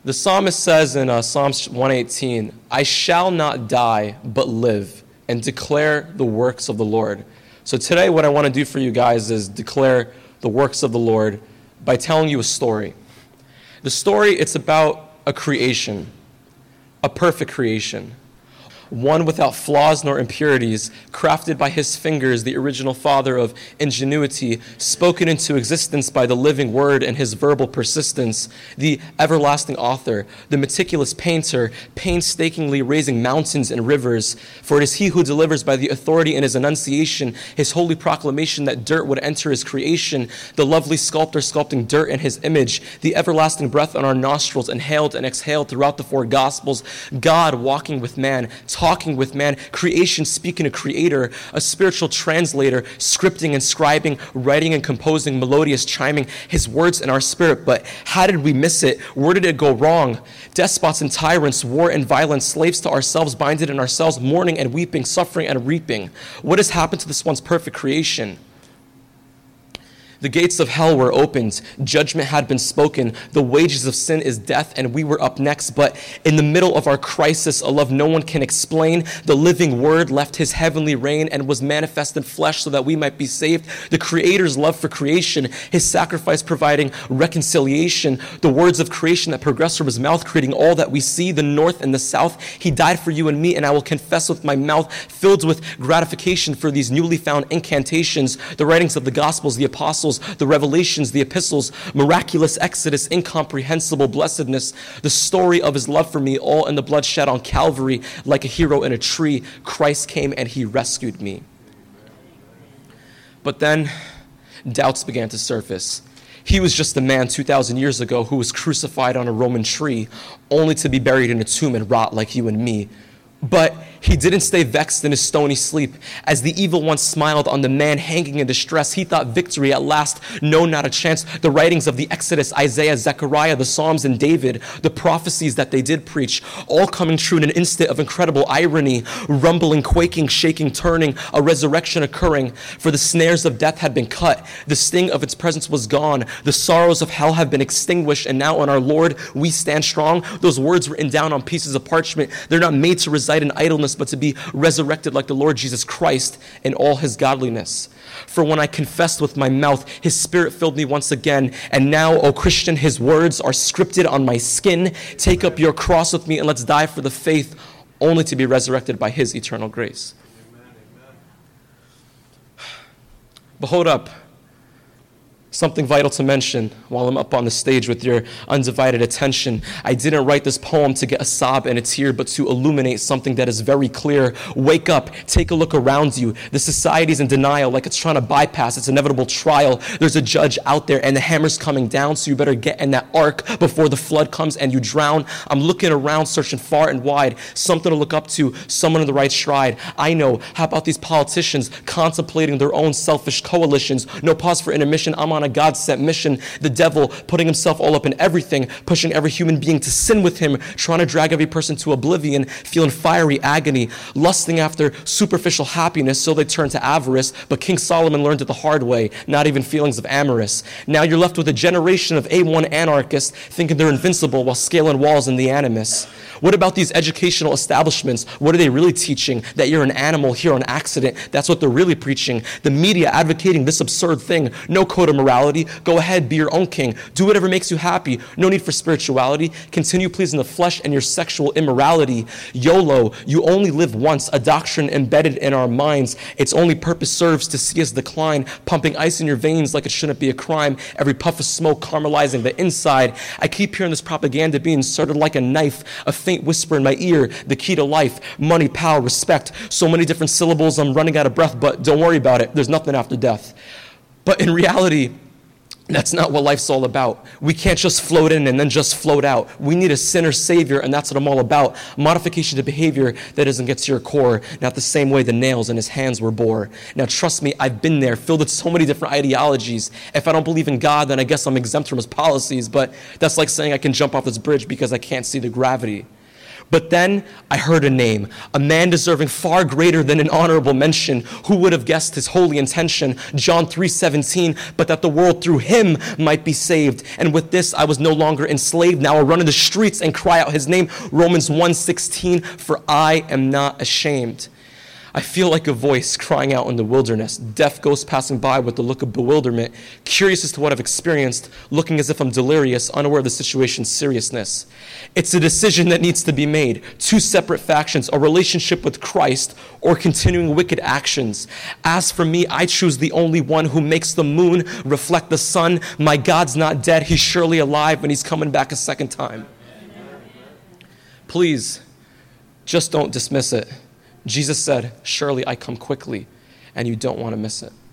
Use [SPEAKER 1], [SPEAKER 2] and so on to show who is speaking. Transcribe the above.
[SPEAKER 1] The psalmist says in Psalms 118, I shall not die, but live, and declare the works of the Lord. So today what I want to do for you guys is declare the works of the Lord by telling you a story. The story, it's about a creation, a perfect creation. One without flaws nor impurities, crafted by his fingers, the original father of ingenuity, spoken into existence by the living word and his verbal persistence, the everlasting author, the meticulous painter, painstakingly raising mountains and rivers. For it is he who delivers by the authority in his enunciation, his holy proclamation that dirt would enter his creation, the lovely sculptor sculpting dirt in his image, the everlasting breath on our nostrils, inhaled and exhaled throughout the four gospels, God walking with man, talking with man, creation speaking to creator, a spiritual translator, scripting and scribing, writing and composing, melodious chiming, his words in our spirit. But how did we miss it? Where did it go wrong? Despots and tyrants, war and violence, slaves to ourselves, binded in ourselves, mourning and weeping, suffering and reaping. What has happened to this once perfect creation? The gates of hell were opened. Judgment had been spoken. The wages of sin is death, and we were up next. But in the middle of our crisis, a love no one can explain, the living word left his heavenly reign and was manifest in flesh so that we might be saved. The Creator's love for creation, his sacrifice providing reconciliation, the words of creation that progress from his mouth, creating all that we see, the north and the south. He died for you and me, and I will confess with my mouth, filled with gratification for these newly found incantations, the writings of the Gospels, the Apostles, the Revelations, the Epistles, miraculous exodus, incomprehensible blessedness, the story of his love for me, all in the blood shed on Calvary. Like a hero in a tree, Christ came and he rescued me. But then doubts began to surface. He was just a man 2,000 years ago who was crucified on a Roman tree, only to be buried in a tomb and rot like you and me. But he didn't stay vexed in his stony sleep. As the evil one smiled on the man hanging in distress, he thought victory at last, no, not a chance. The writings of the Exodus, Isaiah, Zechariah, the Psalms, and David, the prophecies that they did preach, all coming true in an instant of incredible irony, rumbling, quaking, shaking, turning, a resurrection occurring. For the snares of death had been cut. The sting of its presence was gone. The sorrows of hell have been extinguished. And now on our Lord, we stand strong. Those words written down on pieces of parchment, they're not made to reside in idleness, but to be resurrected like the Lord Jesus Christ in all his godliness. For when I confessed with my mouth, his spirit filled me once again. And now, O Christian, his words are scripted on my skin. Take up your cross with me and let's die for the faith, only to be resurrected by his eternal grace. Amen. But hold up. Something vital to mention while I'm up on the stage with your undivided attention. I didn't write this poem to get a sob and a tear, but to illuminate something that is very clear. Wake up, take a look around you. The society's in denial, like it's trying to bypass its inevitable trial. There's a judge out there and the hammer's coming down, so you better get in that ark before the flood comes and you drown. I'm looking around, searching far and wide, something to look up to, someone in the right stride. I know, how about these politicians contemplating their own selfish coalitions? No pause for intermission, I'm on a God-sent mission. The devil putting himself all up in everything, pushing every human being to sin with him, trying to drag every person to oblivion, feeling fiery agony, lusting after superficial happiness, so they turn to avarice. But King Solomon learned it the hard way, not even feelings of amorous. Now you're left with a generation of A1 anarchists thinking they're invincible while scaling walls in the animus. What about these educational establishments? What are they really teaching? That you're an animal here on accident. That's what they're really preaching. The media advocating this absurd thing. No code of morality. Go ahead, be your own king. Do whatever makes you happy. No need for spirituality. Continue pleasing the flesh and your sexual immorality. YOLO, you only live once. A doctrine embedded in our minds. Its only purpose serves to see us decline. Pumping ice in your veins like it shouldn't be a crime. Every puff of smoke caramelizing the inside. I keep hearing this propaganda being inserted like a knife. A faint whisper in my ear, the key to life, money, power, respect. So many different syllables, I'm running out of breath, but don't worry about it. There's nothing after death. But in reality, that's not what life's all about. We can't just float in and then just float out. We need a sinner savior, and that's what I'm all about. Modification to behavior that doesn't get to your core, not the same way the nails in his hands were bore. Now trust me, I've been there, filled with so many different ideologies. If I don't believe in God, then I guess I'm exempt from his policies, but that's like saying I can jump off this bridge because I can't see the gravity. But then I heard a name, a man deserving far greater than an honorable mention. Who would have guessed his holy intention? John 3:17, but that the world through him might be saved. And with this I was no longer enslaved. Now I run in the streets and cry out his name. Romans 1:16, for I am not ashamed. I feel like a voice crying out in the wilderness. Deaf ghosts passing by with the look of bewilderment, curious as to what I've experienced, looking as if I'm delirious, unaware of the situation's seriousness. It's a decision that needs to be made. Two separate factions, a relationship with Christ or continuing wicked actions. As for me, I choose the only one who makes the moon reflect the sun. My God's not dead. He's surely alive, and he's coming back a second time. Please, just don't dismiss it. Jesus said, surely I come quickly, and you don't want to miss it.